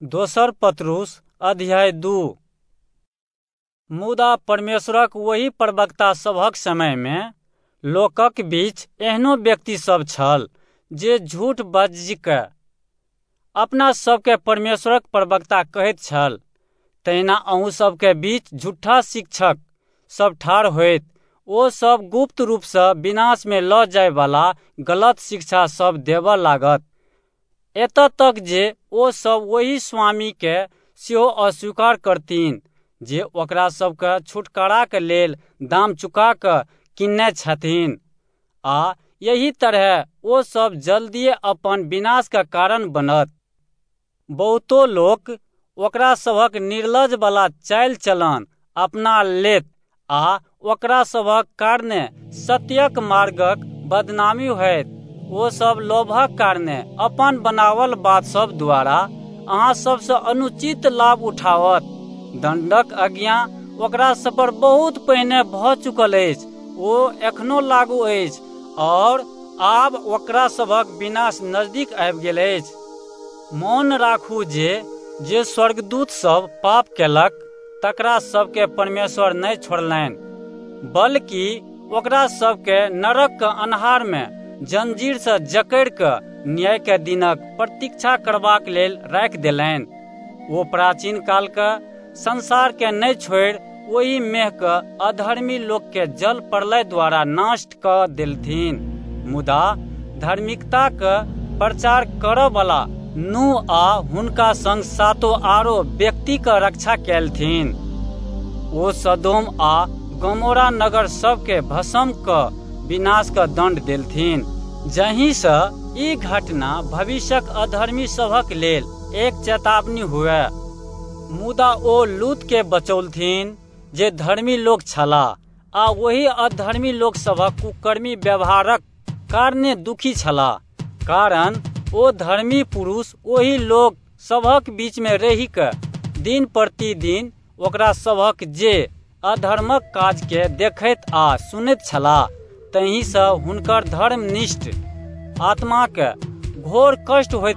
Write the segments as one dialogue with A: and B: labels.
A: दोसर पत्रुस अध्याय 2। मुदा परमेश्वरक ओहि प्रवक्ता सभक समयमे लोकक बीच एहनो व्यक्ति सब छल जे झूठ बाजि कऽ अपना सबके परमेश्वरक प्रवक्ता कहैत छल। तहिना अहूँ सबके बीच झूठा शिक्षक सब ठाढ़ होइत, ओ सब गुप्त रूपसँ विनाश में लऽ जाय वाला गलत शिक्षा सब देबऽ लागत, एतऽ तक जे ओ सब वही स्वामी के सेहो अस्वीकार करतीन जे ओकरा सबके छुटकाराक लेल दाम चुका कऽ किनने छथिन, आ यही तरह ओ सब जल्दिए अपन विनाश का कारण बनत। बहुतो लोक ओकरा सबहक निर्लज वाला चाल चलन अपना लेत आ ओकरा सबहक कारणे सत्यक मार्गक बदनामी होयत। ओ सब लोभक कारणे अपन बनावल बात सब द्वारा अहाँ सबसँ अनुचित लाभ उठावत। दंडक आज्ञा ओकरा सब पर बहुत पहिने भऽ चुकल अछि, ओ एखनो लागू अछि, और आब ओकरा सबहक विनाश नजदीक आबि गेल अछि। मौन राखू जे स्वर्गदूत सब पाप केलक तकरा सबके परमेश्वर नहि छोड़लनि, बल्कि ओकरा सबके नरक के अन्हार में जंजीर से जकड़ि कऽ न्याय के दिनक प्रतीक्षा करबाक लेल राखि देलनि। ओ प्राचीन काल के संसार के नहि छोड़ि ओहि मेह के अधर्मी लोक के जल प्रलय द्वारा नष्ट कऽ देलथिन। मुदा धार्मिकता के प्रचार करऽ वाला नूह आ हुनका संग सातो आरो व्यक्ति के रक्षा केलथिन। ओ सदोम आ गमोरा नगर सबके भस्म कऽ विनाश का दंड देलथिन, जहीं से ई घटना भविष्यक अधर्मी सभक लेल एक चेतावनी हुए। मुदा ओ लूत के बचौलथिन जे धर्मी लोक छलाह, आ वही अधर्मी लोक सभक कुकर्मी व्यवहारक कारणे दुखी छलाह, कारण ओ धर्मी पुरुष ओही लोक सभक बीच में रहि कऽ दिन प्रतिदिन ओकरा सभक जे अधर्मक काज के देखैत आ सुनैत छलाह, तहि से हुनकर धर्मनिष्ठ आत्मा के घोर कष्ट होइत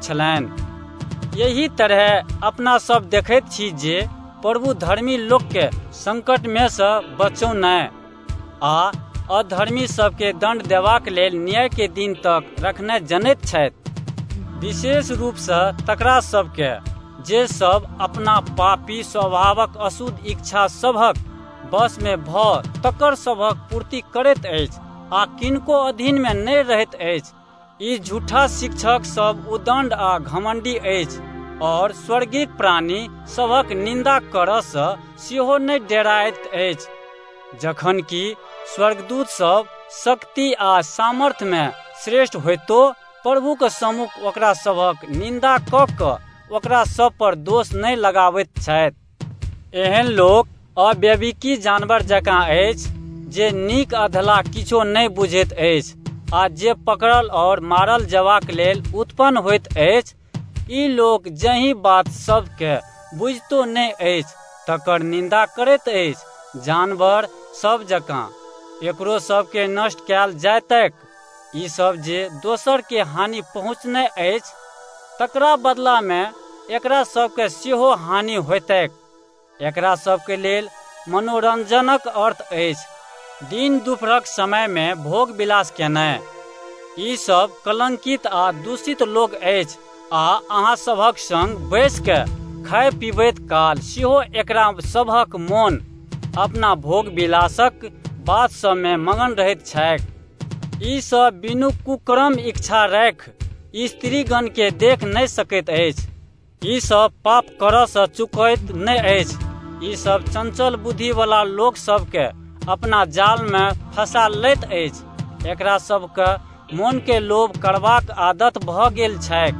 A: छलनि। यही तरह अपना सब देखैत छी जे प्रभु धर्मी लोक के संकट में से बचौनाइ आ अधर्मी सबके दंड देबाक लेल न्याय के दिन तक रखने जनैत छथि। विशेष रूप से तकरा सबके जे सब अपना पापी स्वभावक अशुद्ध इच्छा सभक बस में भऽ तकर सभक पूर्ति करैत अछि आ किनको अधीन में नहि रहैत अछि। ई झूठा शिक्षक सब उदंड आ घमंडी अछि, और स्वर्गीय प्राणी सभक निंदा करऽ सँ सेहो नहि डराइत अछि। जखन कि स्वर्गदूत सब शक्ति आ सामर्थ्य में श्रेष्ठ होइतो प्रभु के सम्मुख ओकरा सभक निंदा कऽ कऽ ओकरा सब पर दोष नहि लगाबैत छथि। एहन लोक अविवेकी जानवर जकाँ अछि जे नीक अधला किछो नहि बुझैत अछि, आ जे पकड़ल और मारल जेबाक लेल उत्पन्न होइत अछि। ई लोक जहि बात सबके बुझितो नहि अछि तकर निंदा करैत अछि। जानवर सब जकाँ एकरो सबके नष्ट कयल जायतैक। ई सब जे दोसर के हानि पहुँचने अछि तकरा बदला में एकरा सबके सेहो हानि होयतैक। एकरा सबके लेल मनोरंजनक अर्थ अछि दिन दुपहरक समय में भोग विलास केनाइ। ई सब कलंकित आ दूषित लोक अछि, आ अहाँ सभक संग बैस के खाय पीबैत काल सेहो एकरा सभक मोन अपना भोग विलासक बात सब में मगन रहैत छैक। ई सब बिनु कुकर्म इच्छा राखि स्त्रीगण के देख नहि सकैत अछि। ई सब पाप करऽ सँ चूकैत नहि अछि। ई सब चंचल बुद्धि वाला लोक सबके अपना जाल में फंसा लैत अछि। एकरा सबके मोन के लोभ करबाक आदत भऽ गेल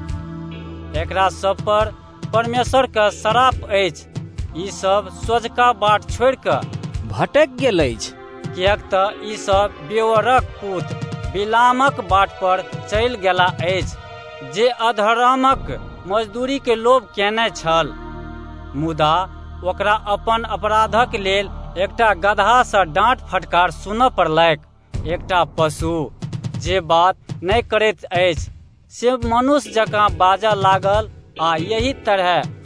A: छैक। एकरा सब पर परमेश्वर के श्राप अछि। ई सब सोझका बाट छोड़ि कऽ
B: भटक गेल अछि,
A: किएक तऽ ई सब बेओरक पुत्र बिलामक बाट पर चलि गेला अछि, जे अधर्मक मजदूरी के लोभ केने छल। मुदा ओकरा अपन अपराधक लेल एकटा गदहा सँ डांट फटकार सुनऽ पड़लैक। एकटा पशु जे बात नहि करैत अछि से मनुष्य जकाँ बाजऽ लागल, आ यही तरह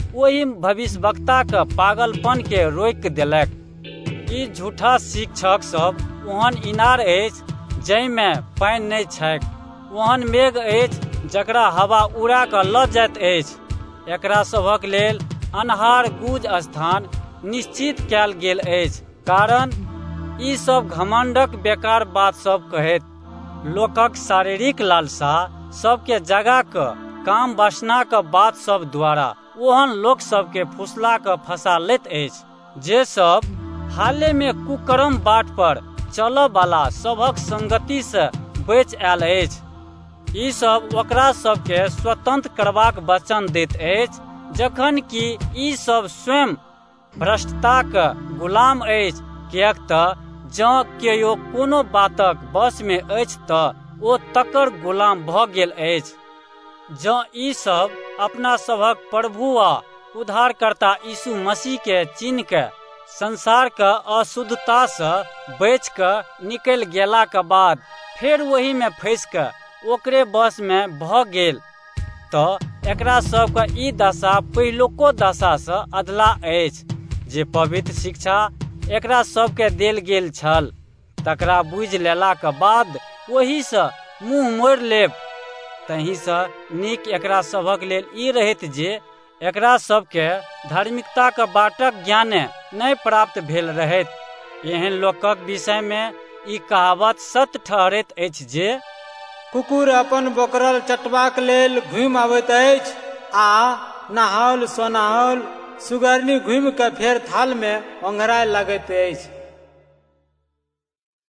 A: ओहि भविष्यवक्ता के पागलपन के रोकि देलक। ई झूठा शिक्षक सब ओहन इनार अछि जाहिमे पानि नहि छैक, ओहन मेघ अछि जकरा हवा उड़ा कऽ लऽ जाइत अछि। एकरा सभक लेल अन्हार गुज स्थान निश्चित कयल गेल अछि, कारण ई सब घमंडक बेकार बात सब कहैत लोकक शारीरिक लालसा सबके जगा कऽ काम वासना के बात सब द्वारा ओहन लोक सबके फुसला कऽ फंसा लैत अछि, जे सब हाले में कुकर्म बाट पर चलऽ वाला सभक संगति से बचि आयल अछि। ई सब ओकरा सबके स्वतंत्र करबाक वचन दैत अछि, जखन कि ई सब स्वयं भ्रष्टताक गुलाम अछि। किएक तऽ जँ केओ कोनो बातक बस में अछि तऽ ओ तकर गुलाम भऽ गेल अछि। जँ ई सब अपना सभक प्रभु आ उद्धारकर्ता यीशु मसीह के चिन्ह के संसार के अशुद्धता से बचि कऽ निकलि गेला के बाद फेर वही में फंसि कऽ ओकरे बस में भऽ गेल, तऽ एकरा सबके ई दशा पहिलुको दशा से अधला अछि। जे पवित्र शिक्षा एकरा सबके देल गेल छल, तकरा बुझि लेला के बाद ओही से मुँह मोड़ि लेब। तही से नीक एकरा सभक लेल ई रहैत जे एकरा सबके धार्मिकता के बाटक ज्ञाने नहि प्राप्त भेल रहैत। एहन लोकक विषय में ई कहावत सत्य ठहरैत अछि जे
B: कुकुर अपन बोकरल चटबाक लेल घुमि आबैत अछि, आ नहाओल सोनाओल सुगरनी घुमि कऽ फेर थाल में ओंघराय लगैत अछि।